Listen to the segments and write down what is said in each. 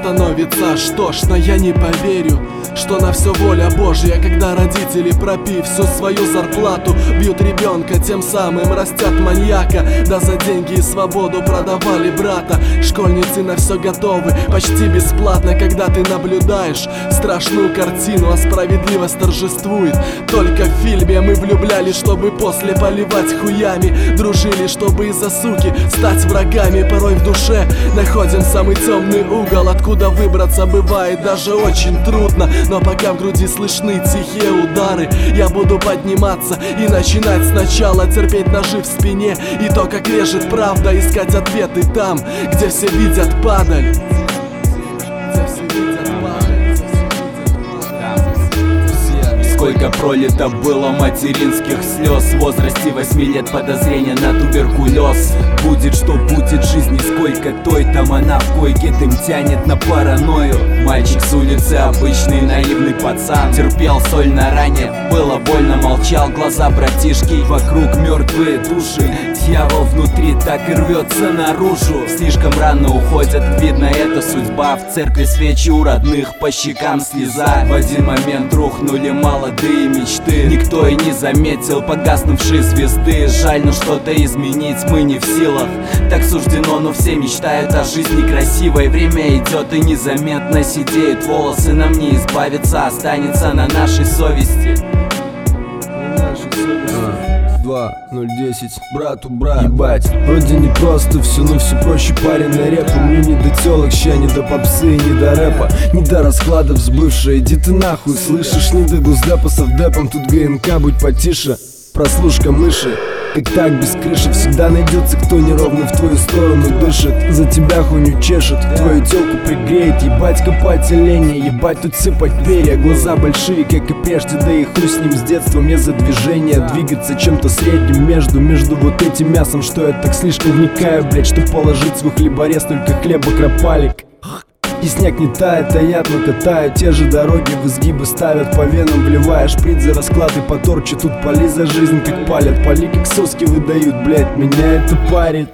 остановится. Что ж, но я не поверю, что на все воля Божья, когда родители, пропив всю свою зарплату, бьют ребенка, тем самым растят маньяка. Да за деньги и свободу продавали брата. Школьницы на все готовы, почти бесплатно, когда ты наблюдаешь страшную картину, а справедливость торжествует. Только в фильме мы влюблялись, чтобы после поливать хуями, дружили, чтобы из-за суки стать врагами. Порой в душе находим самый темный угол, откуда выбраться бывает даже очень трудно. Но пока в груди слышны тихие удары, я буду подниматься и начинать сначала, терпеть ножи в спине и то, как режет правда, искать ответы там, где все видят падаль. Сколько пролито было материнских слез в возрасте 8 лет, подозрения на туберкулез. Будет что будет, жизни сколько той, там она в койке, дым тянет на паранойю. Мальчик с улицы, обычный наивный пацан, терпел соль на ране, было больно, молчал, глаза братишки, вокруг мертвые души. Дьявол внутри так и рвется наружу. Слишком рано уходят, видно, это судьба. В церкви свечи, у родных по щекам слеза. В один момент рухнули молодые мечты, никто и не заметил погаснувшей звезды. Жаль, но что-то изменить мы не в силах, так суждено, но все мечтают о жизни красивой. Время идет и незаметно сидеют волосы, нам не избавиться, останется на нашей совести. 2-0-10, брату брат. Ебать, вроде не просто все, но все проще, парень на репу. Мне не до телок, ща не до попсы и не до рэпа, не до раскладов сбывшая. Иди ты нахуй, слышишь, не до гуздэпа с авдэпом. Тут ГНК, будь потише, прослушка мыши. Так без крыши, всегда найдется, кто неровно в твою сторону дышит, за тебя хуйню чешет, твою телку пригреет. Ебать, копать оленя, ебать, тут сыпать перья. Глаза большие, как и прежде, да и хуй с ним. С детства мне за движение двигаться чем-то средним между вот этим мясом, что я так слишком вникаю, блять, что положить свой хлеборез, только хлеба кропалик. И снег не тает, таят, но катают те же дороги, в изгибы ставят по венам, вливая шприц за расклад и поторчи. Тут пали за жизнь, как палят, пали как соски выдают, блять, меня это парит.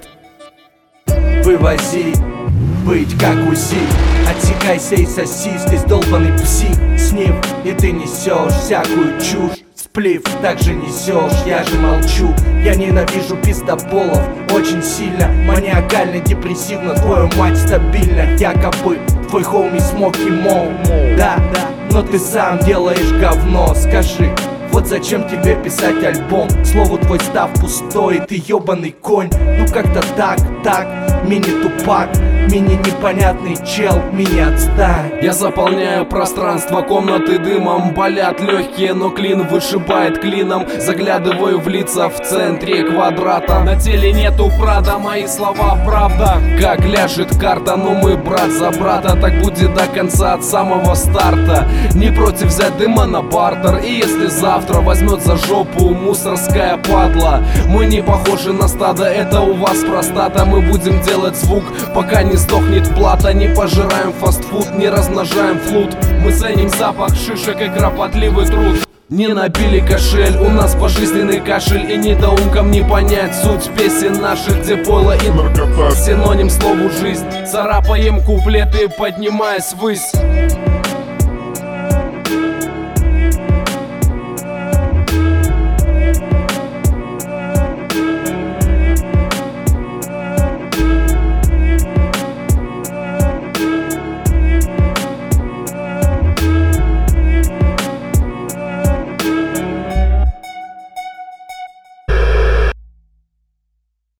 Вывози, быть как УЗИ, отсекайся и соси, здесь долбаный псих. Снив, и ты несешь всякую чушь. Сплив, так же несешь, я же молчу. Я ненавижу пиздоболов очень сильно, маниакально, депрессивно. Твою мать стабильно, якобы твой хоуми Смоки Моу. Да, но ты сам делаешь говно. Скажи, вот зачем тебе писать альбом? К слову, твой став пустой, ты ёбаный конь. Ну как-то так, мини-тупак, мини-непонятный чел, мини-отстань. Я заполняю пространство комнаты дымом, болят легкие, но клин вышибает клином. Заглядываю в лица в центре квадрата, на теле нету прада, мои слова правда. Как ляжет карта, но мы брат за брата, так будет до конца, от самого старта. Не против взять дыма на бартер, и если завтра возьмет за жопу мусорская падла. Мы не похожи на стадо, это у вас простата. Мы будем делать звук, пока не сдохнет плата. Не пожираем фастфуд, не размножаем флут. Мы ценим запах шишек и кропотливый труд. Не набили кошель, у нас пожизненный кашель, и недоумкам не понять суть песен наших, где пойло и наркота синоним слову жизнь. Царапаем куплеты, поднимаясь ввысь.